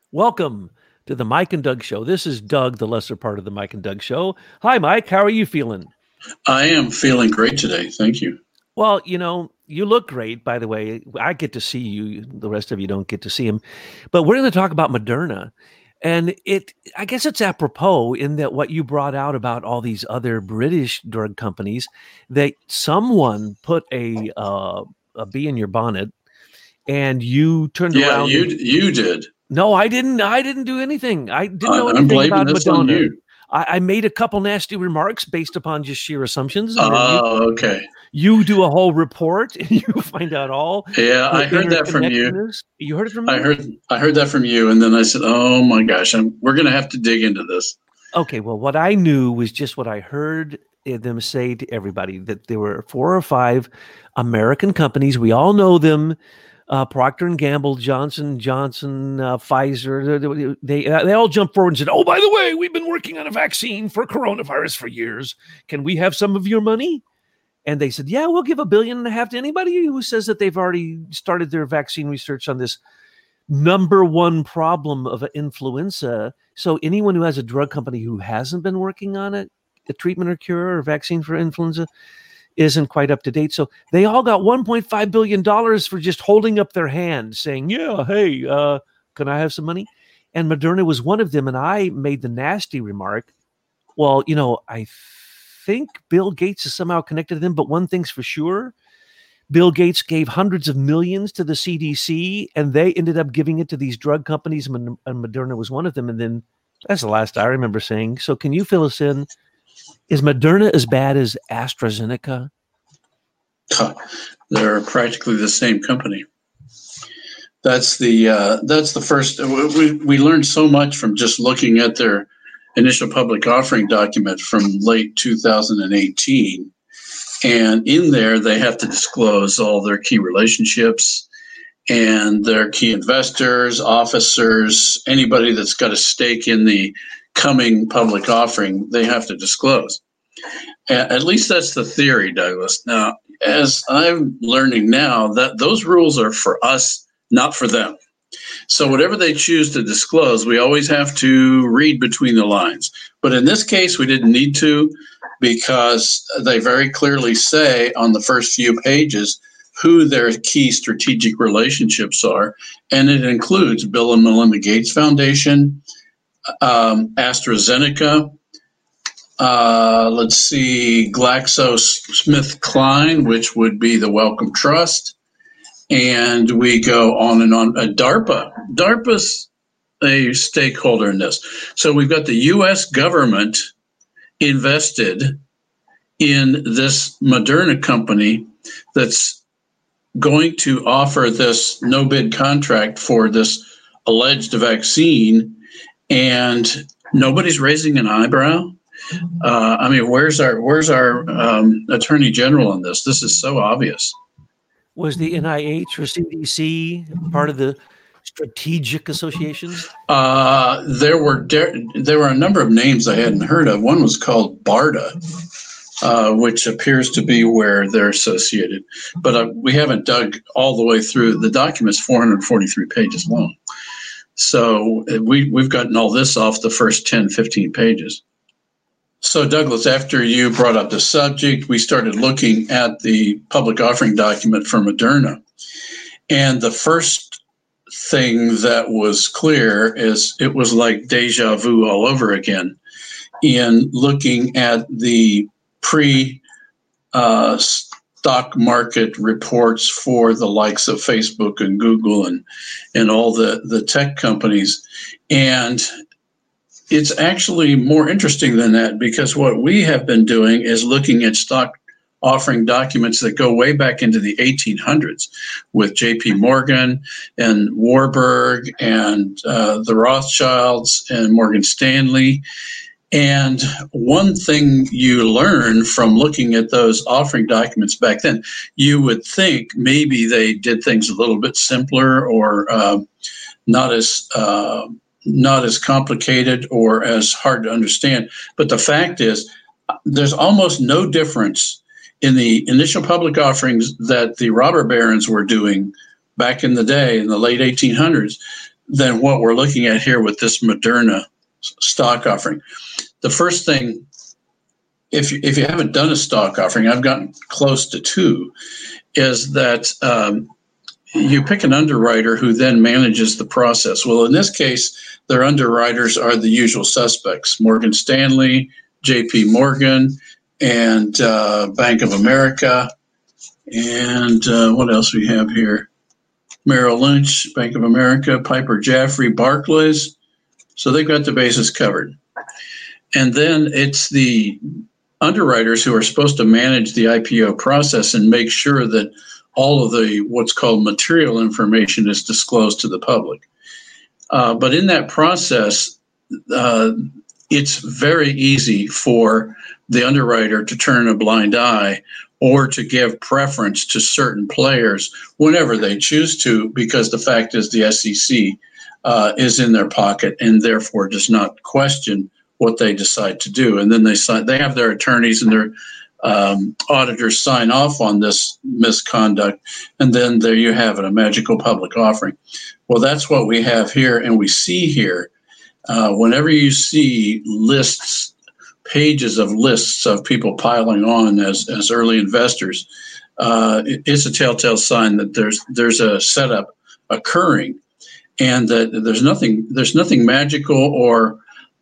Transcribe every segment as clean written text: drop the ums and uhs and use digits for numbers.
Welcome to the Mike and Doug Show. This is Doug, the lesser part of the Mike and Doug Show. Hi, Mike. How are you feeling? I am feeling great today. Thank you. Well, you look great, by the way. I get to see you. The rest of you don't get to see him. But we're going to talk about Moderna. And I guess it's apropos in that what you brought out about all these other British drug companies, that someone put a bee in your bonnet and you turned around. Yeah, you did. No, I didn't. I didn't do anything. I didn't know I'm anything blaming about this on Moderna. you. I made a couple nasty remarks based upon just sheer assumptions. And Oh, okay. You do a whole report and you find out all. Yeah, I heard that from you. You heard it from me? I heard that from you, and then I said, "Oh my gosh, we're going to have to dig into this." Okay, well, what I knew was just what I heard them say to everybody, that there were 4 or 5 American companies. We all know them. Procter & Gamble, Johnson & Johnson, Pfizer, they all jumped forward and said, oh, by the way, we've been working on a vaccine for coronavirus for years. Can we have some of your money? And they said, yeah, we'll give $1.5 billion to anybody who says that they've already started their vaccine research on this number one problem of influenza. So anyone who has a drug company who hasn't been working on it, a treatment or cure or vaccine for influenza, isn't quite up to date. So they all got $1.5 billion for just holding up their hand saying, yeah, hey, can I have some money? And Moderna was one of them. And I made the nasty remark, well, I think Bill Gates is somehow connected to them, but one thing's for sure. Bill Gates gave hundreds of millions to the CDC, and they ended up giving it to these drug companies, and Moderna was one of them. And then that's the last I remember saying. So can you fill us in? Is Moderna as bad as AstraZeneca? They're practically the same company. That's the first. We learned so much from just looking at their initial public offering document from late 2018, and in there they have to disclose all their key relationships and their key investors, officers, anybody that's got a stake in the coming public offering, they have to disclose. At least that's the theory, Douglas. Now, as I'm learning now, that those rules are for us, not for them. So whatever they choose to disclose, we always have to read between the lines. But in this case, we didn't need to, because they very clearly say on the first few pages who their key strategic relationships are. And it includes Bill and Melinda Gates Foundation, AstraZeneca, let's see, GlaxoSmithKline, which would be the Wellcome Trust, and we go on and on. DARPA. DARPA's a stakeholder in this. So we've got the U.S. government invested in this Moderna company that's going to offer this no-bid contract for this alleged vaccine, and nobody's raising an eyebrow. Where's our attorney general in this? This is so obvious. Was the NIH or CDC part of the strategic associations? There were a number of names I hadn't heard of. One was called BARDA, which appears to be where they're associated. But we haven't dug all the way through. The document's 443 pages long. So we've gotten all this off the first 10, 15 pages. So, Douglas, after you brought up the subject, we started looking at the public offering document for Moderna. And the first thing that was clear is it was like deja vu all over again in looking at the stock market reports for the likes of Facebook and Google and all the tech companies. And it's actually more interesting than that, because what we have been doing is looking at stock offering documents that go way back into the 1800s with J.P. Morgan and Warburg and the Rothschilds and Morgan Stanley. And one thing you learn from looking at those offering documents back then, you would think maybe they did things a little bit simpler or not as complicated or as hard to understand. But the fact is, there's almost no difference in the initial public offerings that the robber barons were doing back in the day, in the late 1800s, than what we're looking at here with this Moderna stock offering. The first thing, if you haven't done a stock offering, I've gotten close to two, is that you pick an underwriter who then manages the process. Well, in this case, their underwriters are the usual suspects: Morgan Stanley, JP Morgan, and Bank of America. And what else we have here? Merrill Lynch, Bank of America, Piper Jaffray, Barclays. So they've got the bases covered. And then it's the underwriters who are supposed to manage the IPO process and make sure that all of the what's called material information is disclosed to the public. But in that process, it's very easy for the underwriter to turn a blind eye or to give preference to certain players whenever they choose to, because the fact is the SEC is in their pocket and therefore does not question what they decide to do. And then they have their attorneys and their auditors sign off on this misconduct, and then there you have it, a magical public offering. Well, that's what we have here, and we see here, whenever you see lists, pages of lists of people piling on as early investors, it's a telltale sign that there's a setup occurring, and that there's nothing magical or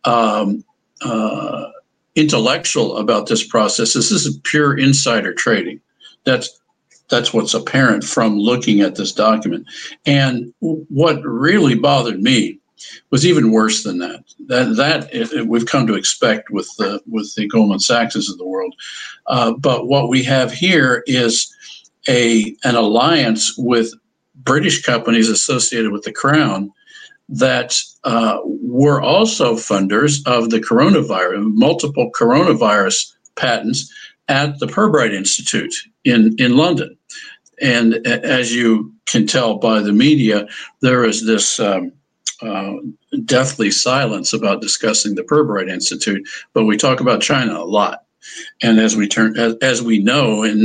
intellectual about this process. This is pure insider trading. That's what's apparent from looking at this document. And what really bothered me was even worse than that. That we've come to expect with the Goldman Sachs of the world. But what we have here is an alliance with British companies associated with the Crown that were also funders of the coronavirus, multiple coronavirus patents at the Pirbright Institute in London. And as you can tell by the media, there is this deathly silence about discussing the Pirbright Institute, but we talk about China a lot. And as we know, in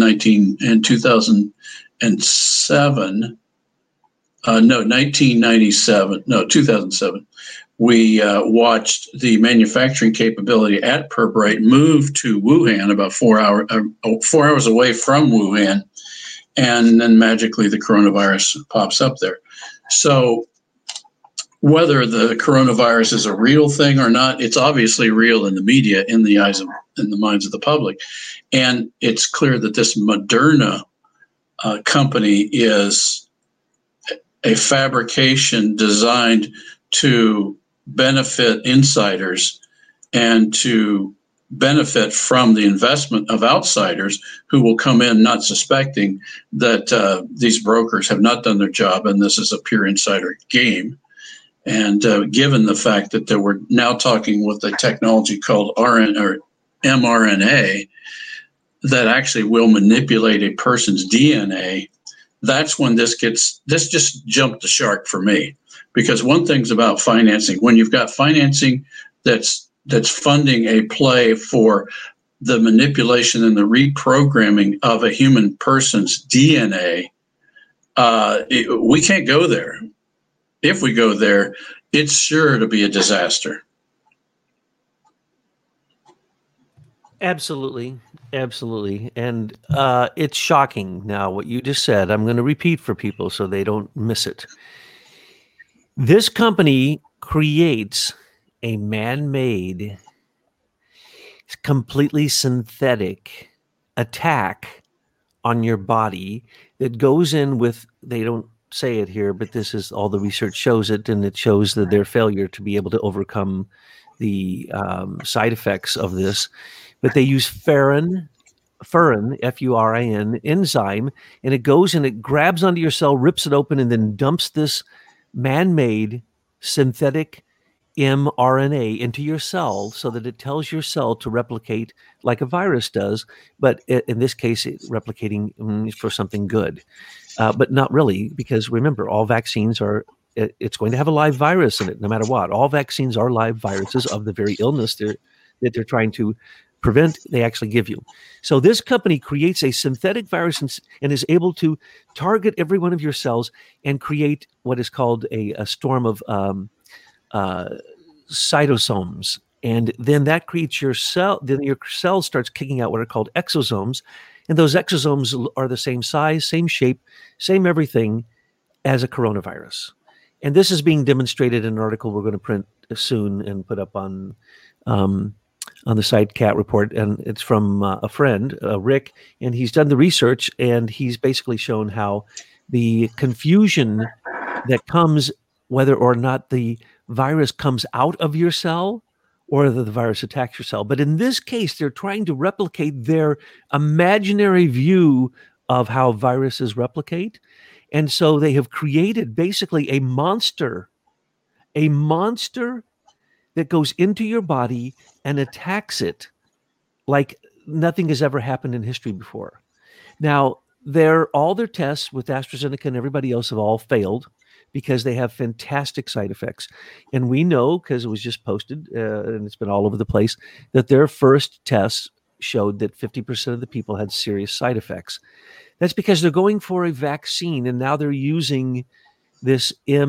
2007, we watched the manufacturing capability at Pirbright move to Wuhan, about 4 hours away from Wuhan, and then magically the coronavirus pops up there. So whether the coronavirus is a real thing or not, it's obviously real in the media, in the minds of the public, and it's clear that this Moderna company is a fabrication designed to benefit insiders and to benefit from the investment of outsiders who will come in not suspecting that these brokers have not done their job and this is a pure insider game. And given the fact that we're now talking with a technology called mRNA that actually will manipulate a person's DNA, that's when this just jumped the shark for me. Because one thing's about financing, when you've got financing that's funding a play for the manipulation and the reprogramming of a human person's DNA, we can't go there. If we go there, it's sure to be a disaster. Absolutely. Absolutely. And it's shocking now what you just said. I'm going to repeat for people so they don't miss it. This company creates a man-made, completely synthetic attack on your body that goes in with, they don't say it here, but this is all the research shows it, and it shows that their failure to be able to overcome the side effects of this. But they use furin, F-U-R-I-N, enzyme, and it goes and it grabs onto your cell, rips it open, and then dumps this man-made synthetic mRNA into your cell so that it tells your cell to replicate like a virus does, but in this case, replicating for something good. But not really, because remember, all vaccines it's going to have a live virus in it, no matter what. All vaccines are live viruses of the very illness that they're trying to prevent, they actually give you. So this company creates a synthetic virus and is able to target every one of your cells and create what is called a storm of cytosomes. And then that creates your cell. Then your cell starts kicking out what are called exosomes. And those exosomes are the same size, same shape, same everything as a coronavirus. And this is being demonstrated in an article we're going to print soon and put up on the site Cat Report. And it's from a friend, Rick, and he's done the research, and he's basically shown how the confusion that comes whether or not the virus comes out of your cell or that the virus attacks your cell. But in this case, they're trying to replicate their imaginary view of how viruses replicate. And so they have created basically a monster that goes into your body and attacks it like nothing has ever happened in history before. Now, all their tests with AstraZeneca and everybody else have all failed because they have fantastic side effects. And we know, because it was just posted and it's been all over the place, that their first tests showed that 50% of the people had serious side effects. That's because they're going for a vaccine, and now they're using this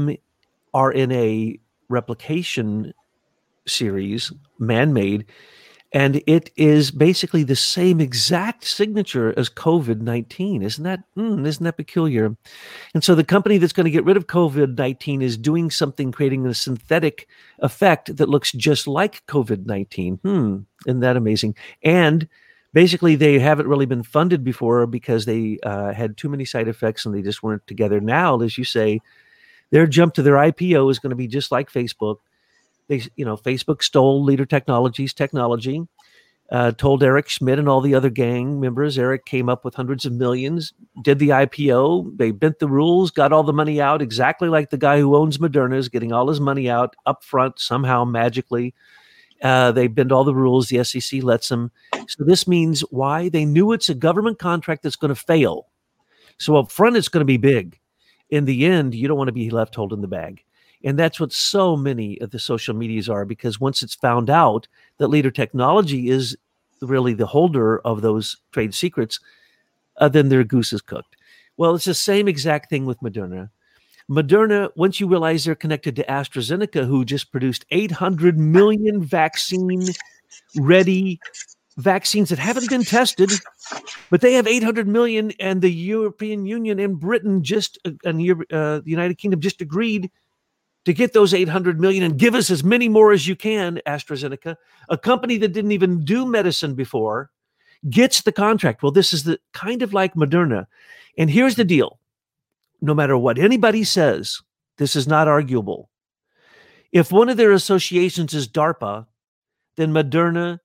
mRNA replication series, man-made, and it is basically the same exact signature as COVID-19. Isn't that peculiar? And so the company that's going to get rid of COVID-19 is doing something, creating a synthetic effect that looks just like COVID-19. Isn't that amazing? And basically, they haven't really been funded before because they had too many side effects and they just weren't together. Now, as you say, their jump to their IPO is going to be just like Facebook. Facebook stole Leader Technologies technology, told Eric Schmidt and all the other gang members. Eric came up with hundreds of millions, did the IPO. They bent the rules, got all the money out, exactly like the guy who owns Moderna is getting all his money out up front somehow magically. They bend all the rules. The SEC lets them. So this means why? They knew it's a government contract that's going to fail. So up front, it's going to be big. In the end, you don't want to be left holding the bag. And that's what so many of the social medias are, because once it's found out that Leader Technology is really the holder of those trade secrets, then their goose is cooked. Well, it's the same exact thing with Moderna. Moderna, once you realize they're connected to AstraZeneca, who just produced 800 million vaccine-ready vaccines that haven't been tested, but they have 800 million, and the European Union and Britain the United Kingdom just agreed to get those 800 million and give us as many more as you can. AstraZeneca, a company that didn't even do medicine before, gets the contract. Well, this is the kind of like Moderna. And here's the deal. No matter what anybody says, this is not arguable. If one of their associations is DARPA, then Moderna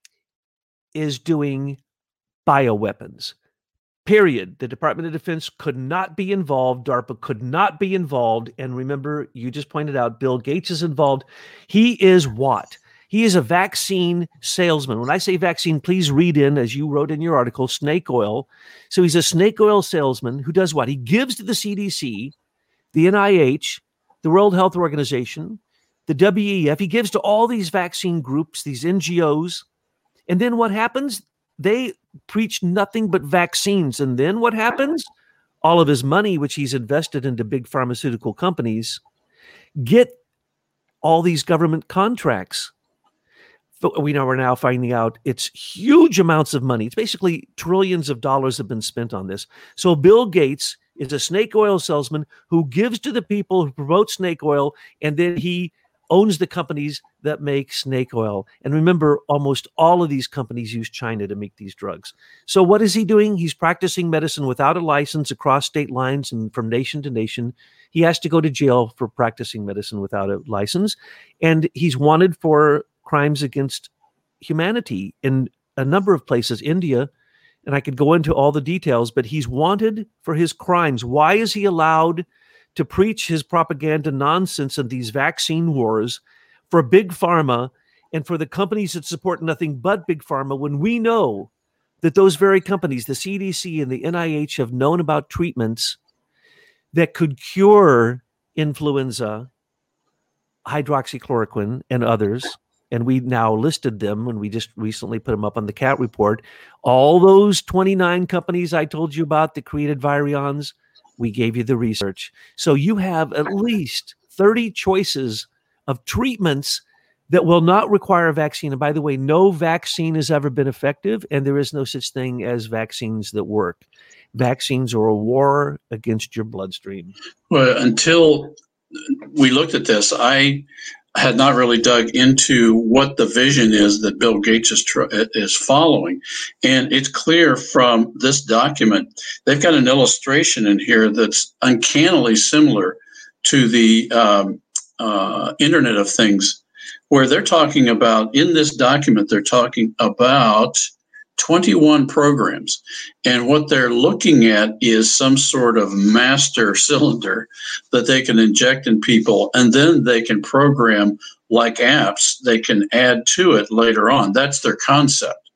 is doing bioweapons. Period. The Department of Defense could not be involved. DARPA could not be involved. And remember, you just pointed out, Bill Gates is involved. He is what? He is a vaccine salesman. When I say vaccine, please read in, as you wrote in your article, snake oil. So he's a snake oil salesman who does what? He gives to the CDC, the NIH, the World Health Organization, the WEF. He gives to all these vaccine groups, these NGOs. And then what happens? They preach nothing but vaccines. And then what happens? All of his money, which he's invested into big pharmaceutical companies, get all these government contracts. We're now finding out it's huge amounts of money. It's basically trillions of dollars have been spent on this. So Bill Gates is a snake oil salesman who gives to the people who promote snake oil, and then he owns the companies that make snake oil. And remember, almost all of these companies use China to make these drugs. So what is he doing? He's practicing medicine without a license across state lines and from nation to nation. He has to go to jail for practicing medicine without a license. And he's wanted for crimes against humanity in a number of places, India, and I could go into all the details, but he's wanted for his crimes. Why is he allowed to preach his propaganda nonsense in these vaccine wars for big pharma and for the companies that support nothing but big pharma, when we know that those very companies, the CDC and the NIH, have known about treatments that could cure influenza, hydroxychloroquine and others, and we now listed them, and we just recently put them up on the CAT report. All those 29 companies I told you about that created virions, we gave you the research. So you have at least 30 choices of treatments that will not require a vaccine. And by the way, no vaccine has ever been effective, and there is no such thing as vaccines that work. Vaccines are a war against your bloodstream. Well, until we looked at this, I had not really dug into what the vision is that Bill Gates is following. And it's clear from this document, they've got an illustration in here that's uncannily similar to the Internet of Things, where they're talking about, in this document, they're talking about 21 programs. And what they're looking at is some sort of master cylinder that they can inject in people, and then they can program like apps they can add to it later on. That's their concept.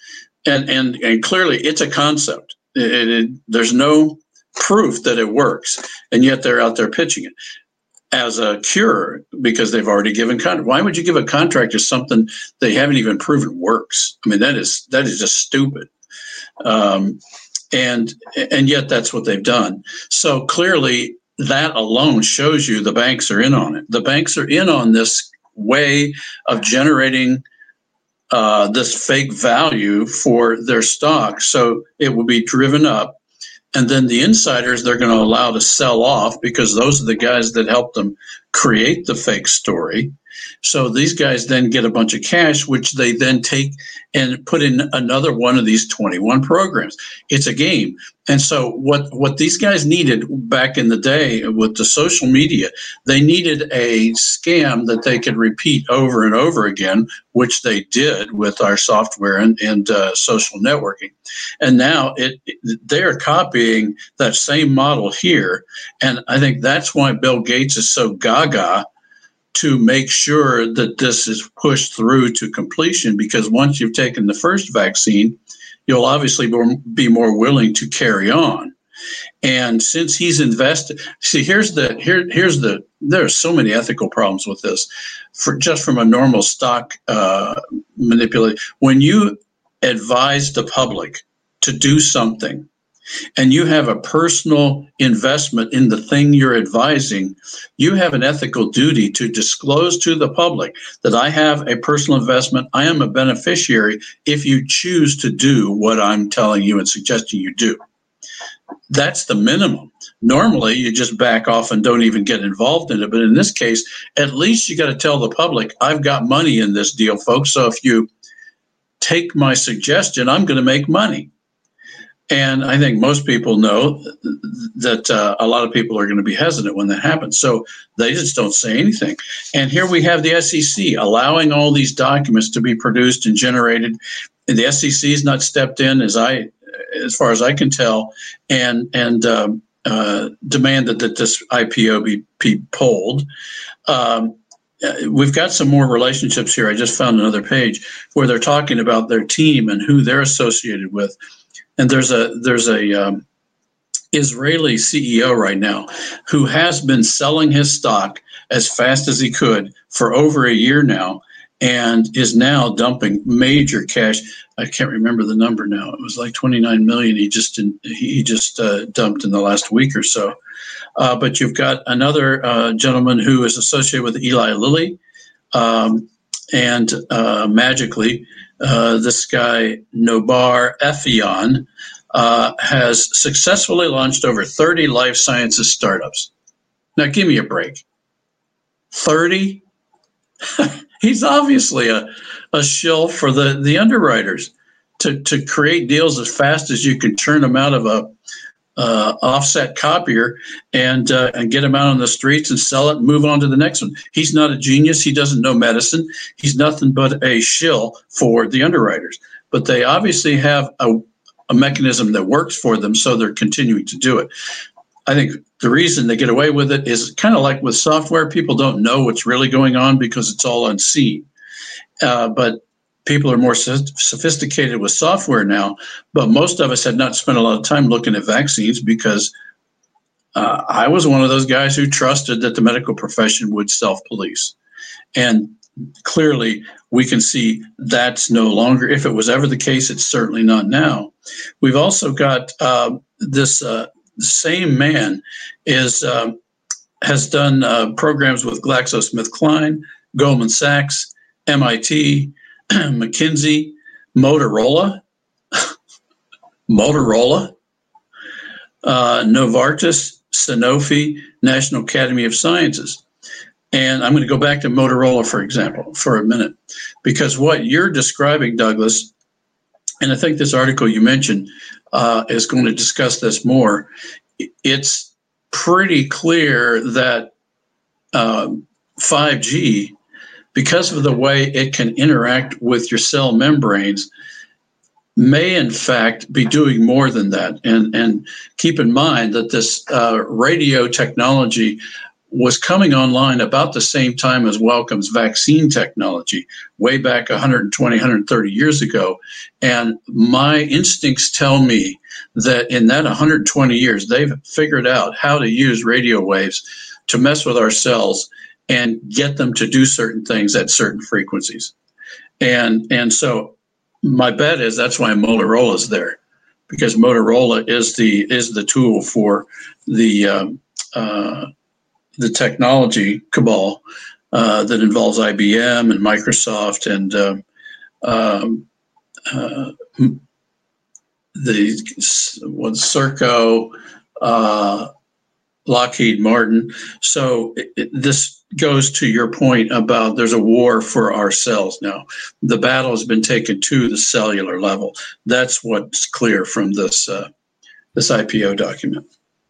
And clearly it's a concept. There's no proof that it works, and yet they're out there pitching it as a cure because they've already given contract. Why would you give a contract to something they haven't even proven works? I mean, that is just stupid. And yet that's what they've done. So clearly that alone shows you the banks are in on it. The banks are in on this way of generating this fake value for their stock. So it will be driven up. And then the insiders, they're going to allow to sell off because those are the guys that helped them create the fake story. So these guys then get a bunch of cash, which they then take and put in another one of these 21 programs. It's a game. And so what these guys needed back in the day with the social media, they needed a scam that they could repeat over and over again, which they did with our software and social networking. And now they're copying that same model here. And I think that's why Bill Gates is so gaga to make sure that this is pushed through to completion, because once you've taken the first vaccine, you'll obviously be more willing to carry on. And since he's invested, see, there are so many ethical problems with this. Just from a normal stock manipulation, when you advise the public to do something, and you have a personal investment in the thing you're advising, you have an ethical duty to disclose to the public that I have a personal investment. I am a beneficiary if you choose to do what I'm telling you and suggesting you do. That's the minimum. Normally, you just back off and don't even get involved in it. But in this case, at least you got to tell the public, I've got money in this deal, folks. So if you take my suggestion, I'm going to make money. And I think most people know that a lot of people are going to be hesitant when that happens. So they just don't say anything. And here we have the SEC allowing all these documents to be produced and generated. And the SEC has not stepped in, as far as I can tell, and demanded that this IPO be pulled. We've got some more relationships here. I just found another page where they're talking about their team and who they're associated with. And there's a Israeli CEO right now who has been selling his stock as fast as he could for over a year now, and is now dumping major cash. I can't remember the number now. It was like 29 million. He just dumped in the last week or so. But you've got another gentleman who is associated with Eli Lilly, and magically. This guy, Nobar Effion, has successfully launched over 30 life sciences startups. Now, give me a break. 30? He's obviously a shill for the underwriters to create deals as fast as you can churn them out of a offset copier and get them out on the streets and sell it and move on to the next one. He's not a genius. He doesn't know medicine. He's nothing but a shill for the underwriters. But they obviously have a mechanism that works for them, so they're continuing to do it. I think the reason they get away with it is kind of like with software. People don't know what's really going on because it's all unseen. But people are more sophisticated with software now, but most of us had not spent a lot of time looking at vaccines because I was one of those guys who trusted that the medical profession would self-police. And clearly we can see that's no longer, if it was ever the case, it's certainly not now. We've also got this same man has done programs with GlaxoSmithKline, Goldman Sachs, MIT, McKinsey, Motorola, Novartis, Sanofi, National Academy of Sciences. And I'm going to go back to Motorola, for example, for a minute, because what you're describing, Douglas, and I think this article you mentioned is going to discuss this more. It's pretty clear that 5G, because of the way it can interact with your cell membranes, may in fact be doing more than that. And keep in mind that this radio technology was coming online about the same time as Wellcome's vaccine technology, way back 120, 130 years ago. And my instincts tell me that in that 120 years, they've figured out how to use radio waves to mess with our cells and get them to do certain things at certain frequencies. And so my bet is that's why Motorola is there, because Motorola is the tool for the technology cabal that involves IBM and Microsoft and Serco, Lockheed Martin. So this goes to your point about there's a war for our cells now. The battle has been taken to the cellular level. That's what's clear from this IPO document.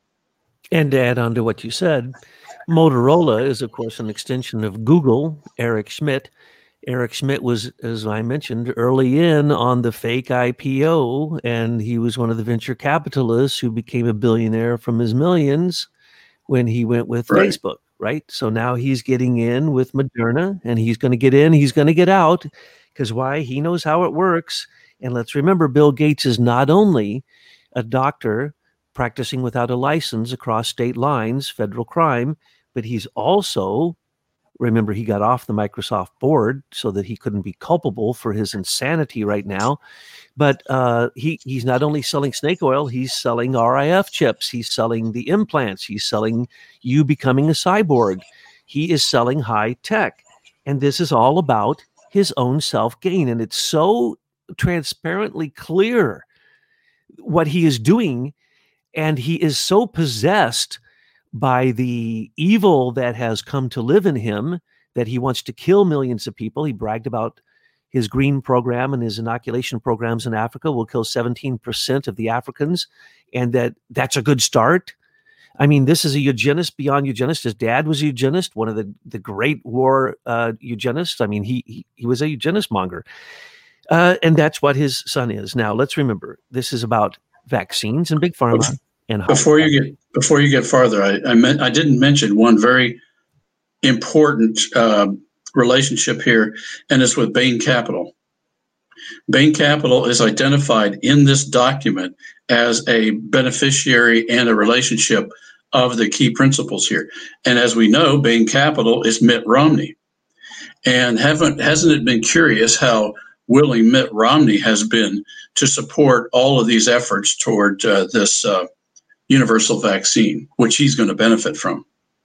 And to add on to what you said, Motorola is, of course, an extension of Google, Eric Schmidt. Eric Schmidt was, as I mentioned, early in on the fake IPO, and he was one of the venture capitalists who became a billionaire from his millions when he went with Facebook, right? So now he's getting in with Moderna, and he's going to get in, he's going to get out, because why? He knows how it works. And let's remember, Bill Gates is not only a doctor practicing without a license across state lines, federal crime, but he's also, remember, he got off the Microsoft board so that he couldn't be culpable for his insanity right now. But he's not only selling snake oil, he's selling RIF chips. He's selling the implants. He's selling you becoming a cyborg. He is selling high tech. And this is all about his own self-gain. And it's so transparently clear what he is doing. And he is so possessed by the evil that has come to live in him that he wants to kill millions of people. He bragged about his green program and his inoculation programs in Africa will kill 17% of the Africans, and that's a good start. I mean, this is a eugenist beyond eugenist. His dad was a eugenist, one of the great war eugenists. I mean, he was a eugenist monger. And that's what his son is. Now, let's remember, this is about vaccines and big pharma. And before you get farther, I didn't mention one very important relationship here, and it's with Bain Capital. Bain Capital is identified in this document as a beneficiary and a relationship of the key principles here. And as we know, Bain Capital is Mitt Romney. And hasn't it been curious how willing Mitt Romney has been to support all of these efforts toward this universal vaccine, which he's going to benefit from?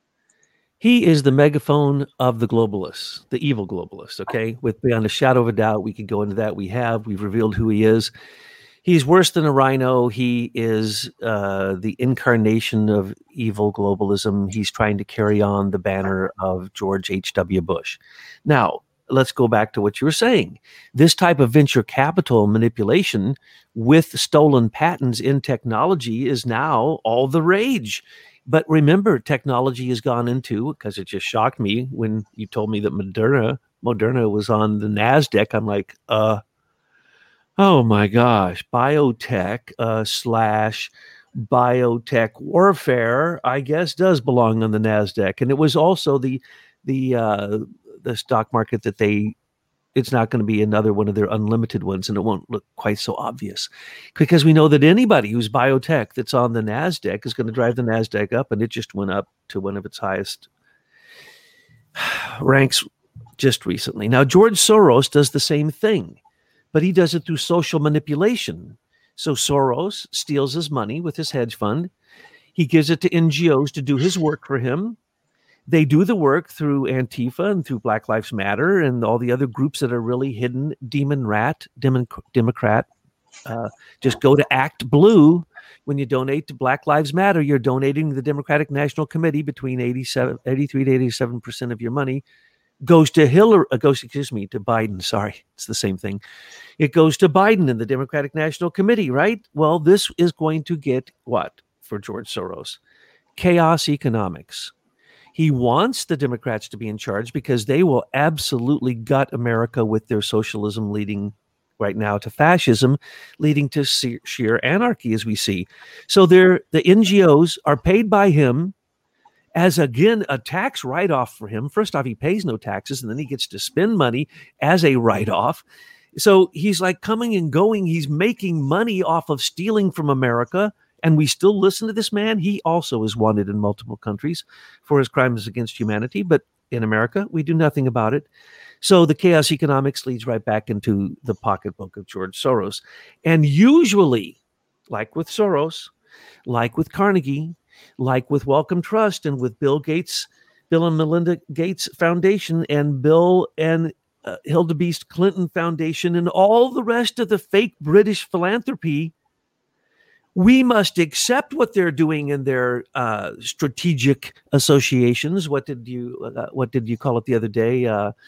He is the megaphone of the globalists, the evil globalists, okay? With beyond a shadow of a doubt, we could go into that. We've revealed who he is. He's worse than a rhino. He is the incarnation of evil globalism. He's trying to carry on the banner of George H.W. Bush. Now, let's go back to what you were saying. This type of venture capital manipulation with stolen patents in technology is now all the rage. But remember, technology has gone into, because it just shocked me when you told me that Moderna was on the NASDAQ. I'm like, oh my gosh, biotech slash biotech warfare, I guess, does belong on the NASDAQ. And it was also the stock market that it's not going to be another one of their unlimited ones, and it won't look quite so obvious, because we know that anybody who's biotech that's on the NASDAQ is going to drive the NASDAQ up, and it just went up to one of its highest ranks just recently. Now, George Soros does the same thing, but he does it through social manipulation. So Soros steals his money with his hedge fund. He gives it to NGOs to do his work for him. They do the work through Antifa and through Black Lives Matter and all the other groups that are really hidden, Democrat. Just go to Act Blue. When you donate to Black Lives Matter, you're donating to the Democratic National Committee. Between 83 to 87% of your money goes to to Biden. Sorry, it's the same thing. It goes to Biden and the Democratic National Committee, right? Well, this is going to get what for George Soros? Chaos economics. He wants the Democrats to be in charge because they will absolutely gut America with their socialism leading right now to fascism, leading to sheer anarchy, as we see. So the NGOs are paid by him as, again, a tax write-off for him. First off, he pays no taxes, and then he gets to spend money as a write-off. So he's like coming and going. He's making money off of stealing from America. And we still listen to this man. He also is wanted in multiple countries for his crimes against humanity. But in America, we do nothing about it. So the chaos economics leads right back into the pocketbook of George Soros. And usually, like with Soros, like with Carnegie, like with Wellcome Trust and with Bill and Melinda Gates Foundation and Bill and Hilda Beast Clinton Foundation and all the rest of the fake British philanthropy, we must accept what they're doing in their strategic associations. What did you call it the other day?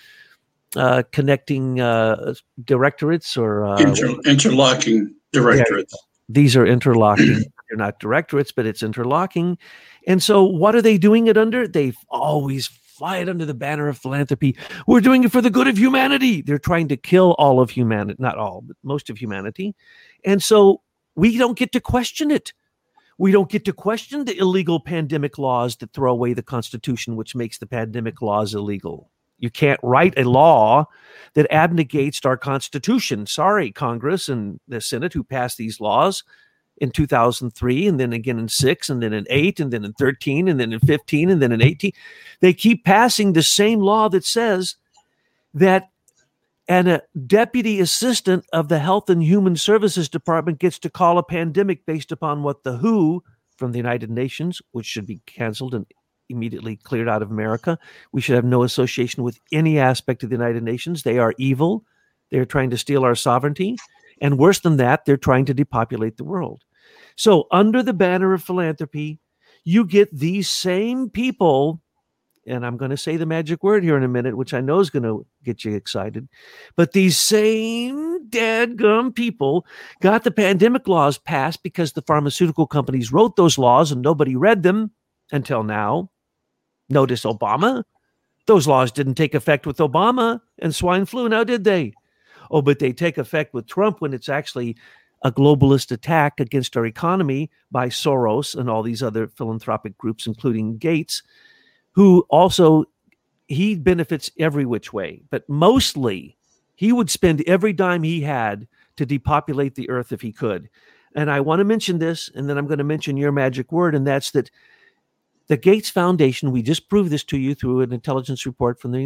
Connecting directorates or interlocking directorates. Yeah, these are interlocking. They're not directorates, but it's interlocking. And so, what are they doing it under? They always fly it under the banner of philanthropy. We're doing it for the good of humanity. They're trying to kill all of humanity, not all, but most of humanity. And so we don't get to question it. We don't get to question the illegal pandemic laws that throw away the Constitution, which makes the pandemic laws illegal. You can't write a law that abnegates our Constitution. Sorry, Congress and the Senate who passed these laws in 2003, and then again in 6, and then in 8, and then in 13, and then in 15, and then in 18. They keep passing the same law that says that a deputy assistant of the Health and Human Services Department gets to call a pandemic based upon what the WHO from the United Nations, which should be canceled and immediately cleared out of America. We should have no association with any aspect of the United Nations. They are evil. They're trying to steal our sovereignty. And worse than that, they're trying to depopulate the world. So under the banner of philanthropy, you get these same people, and I'm going to say the magic word here in a minute, which I know is going to get you excited, but these same dadgum people got the pandemic laws passed because the pharmaceutical companies wrote those laws and nobody read them until now. Notice Obama. Those laws didn't take effect with Obama and swine flu, now did they? Oh, but they take effect with Trump when it's actually a globalist attack against our economy by Soros and all these other philanthropic groups, including Gates, who also, he benefits every which way, but mostly he would spend every dime he had to depopulate the earth if he could. And I want to mention this, and then I'm going to mention your magic word, and that's that the Gates Foundation, we just proved this to you through an intelligence report from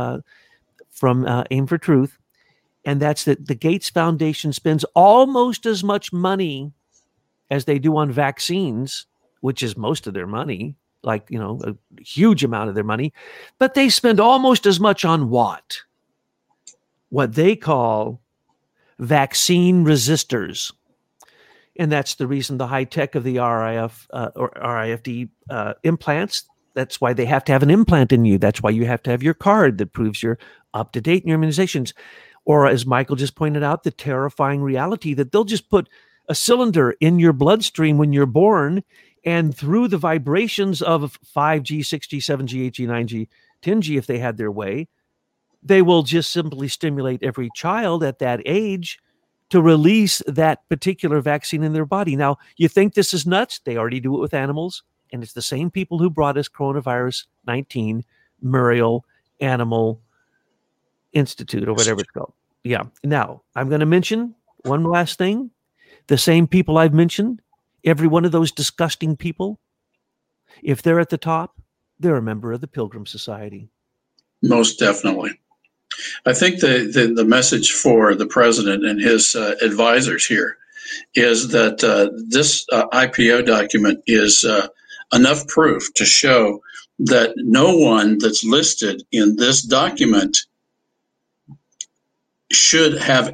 Aim for Truth, and that's that the Gates Foundation spends almost as much money as they do on vaccines, which is most of their money, like, a huge amount of their money, but they spend almost as much on what they call vaccine resistors. And that's the reason the high tech of the RIFD implants. That's why they have to have an implant in you. That's why you have to have your card that proves you're up to date in your immunizations. Or as Michael just pointed out, the terrifying reality that they'll just put a cylinder in your bloodstream when you're born, and through the vibrations of 5G, 6G, 7G, 8G, 9G, 10G, if they had their way, they will just simply stimulate every child at that age to release that particular vaccine in their body. Now, you think this is nuts? They already do it with animals, and it's the same people who brought us coronavirus 19, Muriel Animal Institute, or whatever it's called. Yeah. Now, I'm going to mention one last thing. The same people I've mentioned, every one of those disgusting people, if they're at the top, they're a member of the Pilgrim Society. Most definitely. I think the message for the president and his advisors here is that this IPO document is enough proof to show that no one that's listed in this document should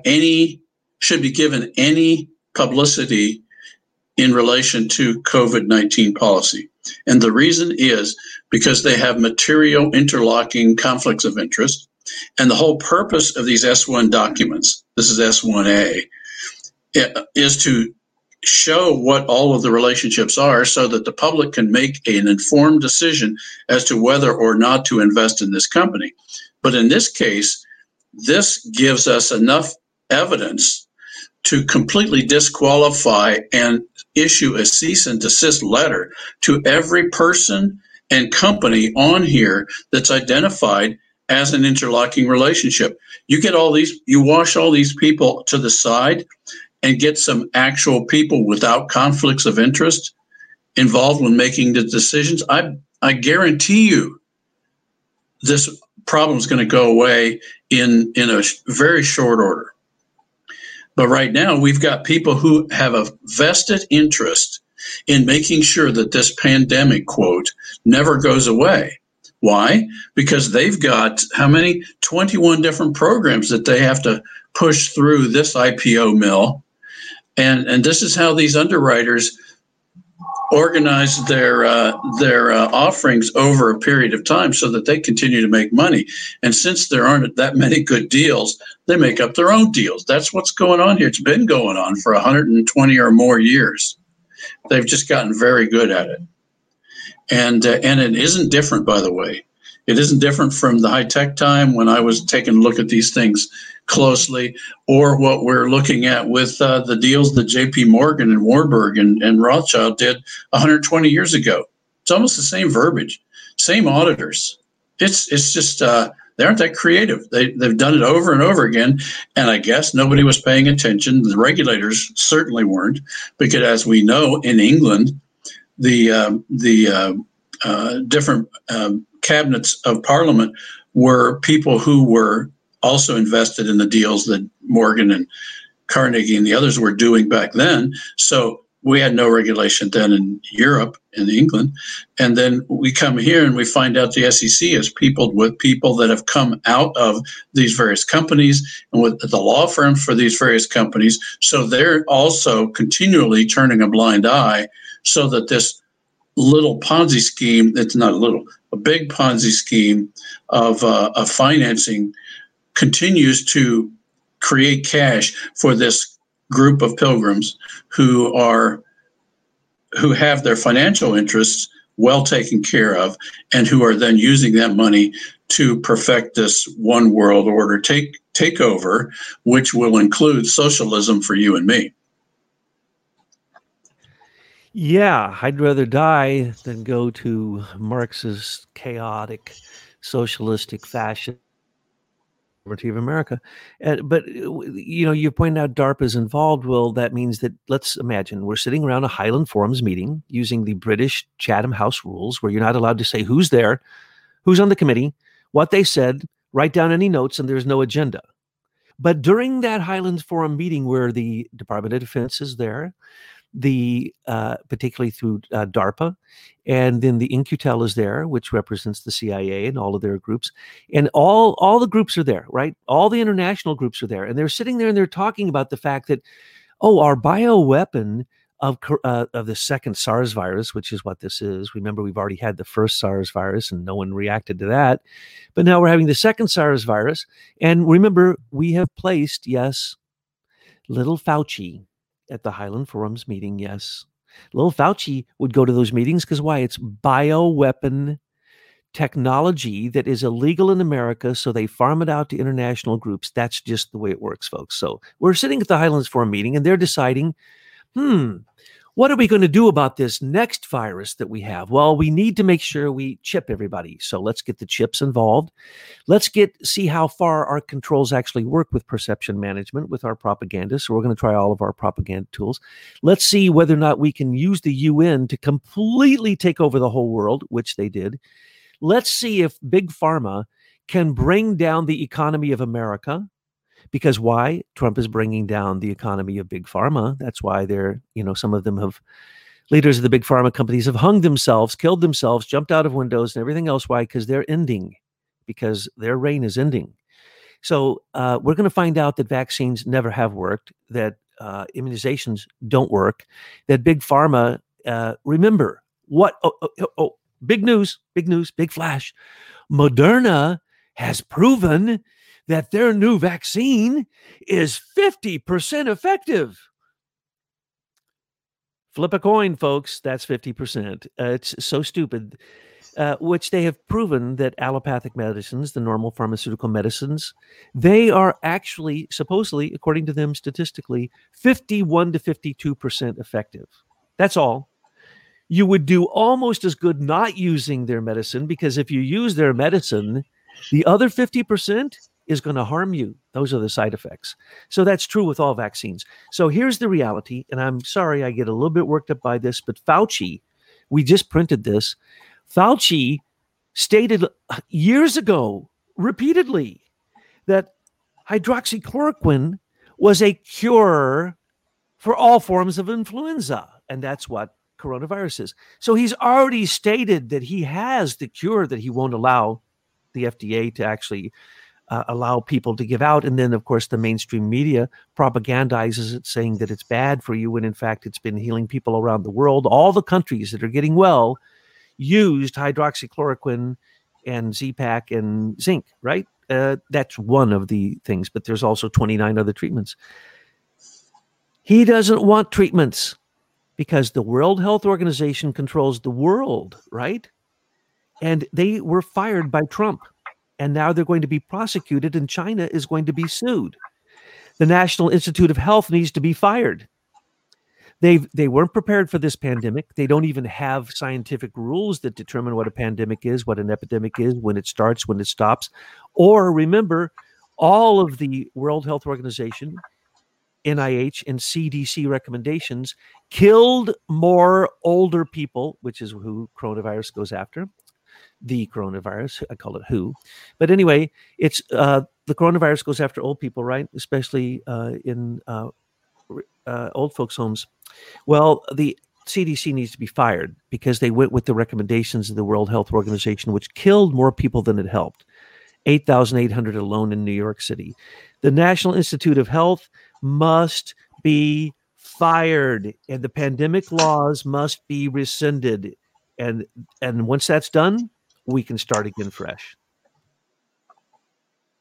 be given any publicity in relation to COVID-19 policy. And the reason is because they have material interlocking conflicts of interest. And the whole purpose of these S1 documents, this is S1A, is to show what all of the relationships are so that the public can make an informed decision as to whether or not to invest in this company. But in this case, this gives us enough evidence to completely disqualify and issue a cease and desist letter to every person and company on here that's identified as an interlocking relationship. You wash all these people to the side and get some actual people without conflicts of interest involved when making the decisions. I guarantee you this problem is going to go away in a very short order. But right now, we've got people who have a vested interest in making sure that this pandemic, quote, never goes away. Why? Because they've got 21 different programs that they have to push through this IPO mill. And this is how these underwriters organize their offerings over a period of time so that they continue to make money. And since there aren't that many good deals, they make up their own deals. That's what's going on here. It's been going on for 120 or more years. They've just gotten very good at it. And it isn't different, by the way. It isn't different from the high-tech time when I was taking a look at these things closely, or what we're looking at with the deals that J.P. Morgan and Warburg and Rothschild did 120 years ago. It's almost the same verbiage, same auditors. It's just they aren't that creative. They've done it over and over again, and I guess nobody was paying attention. The regulators certainly weren't, because as we know, in England, the different cabinets of Parliament were people who were also invested in the deals that Morgan and Carnegie and the others were doing back then. So we had no regulation then in Europe and England. And then we come here and we find out the SEC is peopled with people that have come out of these various companies and with the law firms for these various companies. So they're also continually turning a blind eye so that this little Ponzi scheme, it's not a little, a big Ponzi scheme of financing continues to create cash for this group of pilgrims who have their financial interests well taken care of, and who are then using that money to perfect this one world order takeover, which will include socialism for you and me. Yeah, I'd rather die than go to Marxist, chaotic, socialistic fashion of America. But you pointed out DARPA's involved. Well, that means that, let's imagine we're sitting around a Highland Forums meeting using the British Chatham House rules, where you're not allowed to say who's there, who's on the committee, what they said, write down any notes, and there's no agenda. But during that Highlands Forum meeting, where the Department of Defense is there, particularly through DARPA, and then the In-Q-Tel is there, which represents the CIA and all of their groups, and all the groups are there, right? All the international groups are there, and they're sitting there and they're talking about the fact that, our bioweapon of the second SARS virus, which is what this is. Remember, we've already had the first SARS virus and no one reacted to that, but now we're having the second SARS virus, and remember, we have placed, yes, little Fauci at the Highland Forums meeting, yes. Little Fauci would go to those meetings because why? It's bioweapon technology that is illegal in America, so they farm it out to international groups. That's just the way it works, folks. So we're sitting at the Highlands Forum meeting, and they're deciding, what are we going to do about this next virus that we have? Well, we need to make sure we chip everybody. So let's get the chips involved. Let's see how far our controls actually work with perception management with our propaganda. So we're going to try all of our propaganda tools. Let's see whether or not we can use the UN to completely take over the whole world, which they did. Let's see if Big Pharma can bring down the economy of America. Because why? Trump is bringing down the economy of big pharma. That's why some of them leaders of the big pharma companies have hung themselves, killed themselves, jumped out of windows and everything else. Why? Because their reign is ending. So we're going to find out that vaccines never have worked, that immunizations don't work, that big pharma, remember what? Big news, big flash. Moderna has proven that their new vaccine is 50% effective. Flip a coin, folks. That's 50%. It's so stupid. Which they have proven that allopathic medicines, the normal pharmaceutical medicines, they are actually, supposedly, according to them statistically, 51 to 52% effective. That's all. You would do almost as good not using their medicine, because if you use their medicine, the other 50% is going to harm you. Those are the side effects. So that's true with all vaccines. So here's the reality, and I'm sorry I get a little bit worked up by this, but Fauci, we just printed this. Fauci stated years ago, repeatedly, that hydroxychloroquine was a cure for all forms of influenza. And that's what coronavirus is. So he's already stated that he has the cure that he won't allow the FDA to actually allow people to give out. And then, of course, the mainstream media propagandizes it, saying that it's bad for you, when in fact it's been healing people around the world. All the countries that are getting well used hydroxychloroquine and Z-Pak and zinc, right? That's one of the things, but there's also 29 other treatments. He doesn't want treatments because the World Health Organization controls the world, right? And they were fired by Trump, and now they're going to be prosecuted, and China is going to be sued. The National Institute of Health needs to be fired. They weren't prepared for this pandemic. They don't even have scientific rules that determine what a pandemic is, what an epidemic is, when it starts, when it stops. Or remember, all of the World Health Organization, NIH, and CDC recommendations killed more older people, which is who coronavirus goes after. The coronavirus, I call it WHO. But anyway, it's the coronavirus goes after old people, right? Especially in old folks' homes. Well, the CDC needs to be fired because they went with the recommendations of the World Health Organization, which killed more people than it helped. 8,800 alone in New York City. The National Institute of Health must be fired, and the pandemic laws must be rescinded. And once that's done, we can start again fresh.